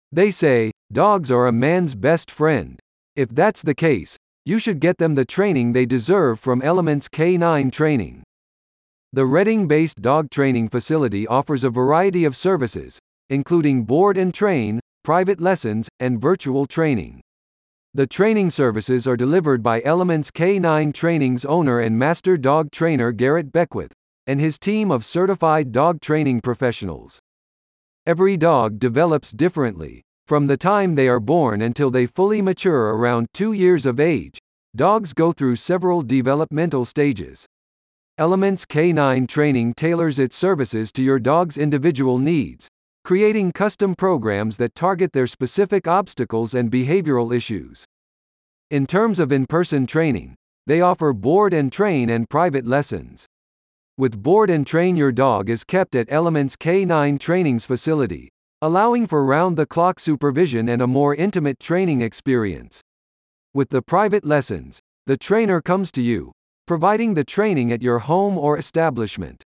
They say, dogs are a man's best friend. If that's the case, you should get them the training they deserve from Elements K9 Training. The Reading-based dog training facility offers a variety of services, including board and train, private lessons, and virtual training. The training services are delivered by Elements K9 Training's owner and master dog trainer Garrett Beckwith, and his team of certified dog training professionals. Every dog develops differently. From the time they are born until they fully mature around 2 years of age, dogs go through several developmental stages. Elements K9 Training tailors its services to your dog's individual needs, creating custom programs that target their specific obstacles and behavioral issues. In terms of in-person training, they offer board and train and private lessons. With board and train, your dog is kept at Elements K9 Training's facility, allowing for round-the-clock supervision and a more intimate training experience. With the private lessons, the trainer comes to you, providing the training at your home or establishment.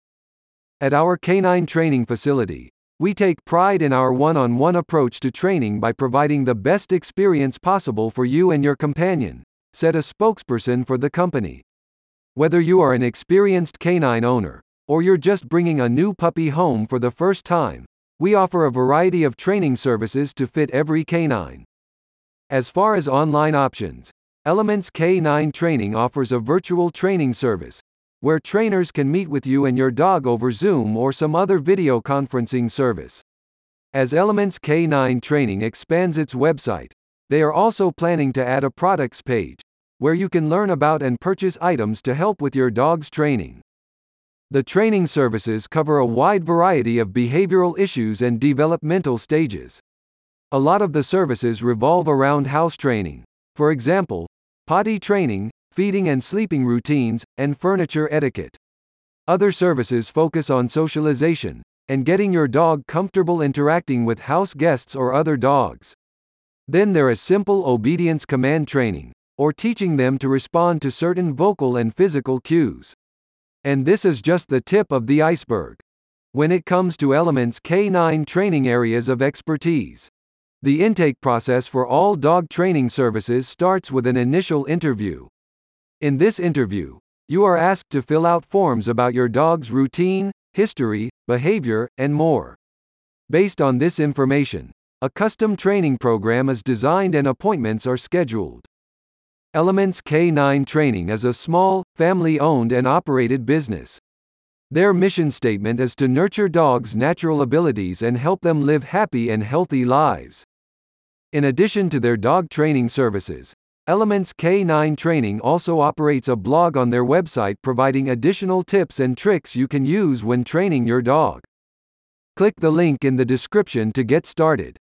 At our K9 training facility, we take pride in our one-on-one approach to training by providing the best experience possible for you and your companion, said a spokesperson for the company. Whether you are an experienced canine owner, or you're just bringing a new puppy home for the first time, we offer a variety of training services to fit every canine. As far as online options, Elements K9 Training offers a virtual training service, where trainers can meet with you and your dog over Zoom or some other video conferencing service. As Elements K9 Training expands its website, they are also planning to add a products page, where you can learn about and purchase items to help with your dog's training. The training services cover a wide variety of behavioral issues and developmental stages. A lot of the services revolve around house training, for example, potty training, feeding and sleeping routines, and furniture etiquette. Other services focus on socialization, and getting your dog comfortable interacting with house guests or other dogs. Then there is simple obedience command training, or teaching them to respond to certain vocal and physical cues. And this is just the tip of the iceberg. When it comes to Elements K9 Training areas of expertise, the intake process for all dog training services starts with an initial interview. In this interview, you are asked to fill out forms about your dog's routine, history, behavior, and more. Based on this information, a custom training program is designed and appointments are scheduled. Elements K9 Training is a small, family-owned and operated business. Their mission statement is to nurture dogs' natural abilities and help them live happy and healthy lives. In addition to their dog training services, Elements K9 Training also operates a blog on their website providing additional tips and tricks you can use when training your dog. Click the link in the description to get started.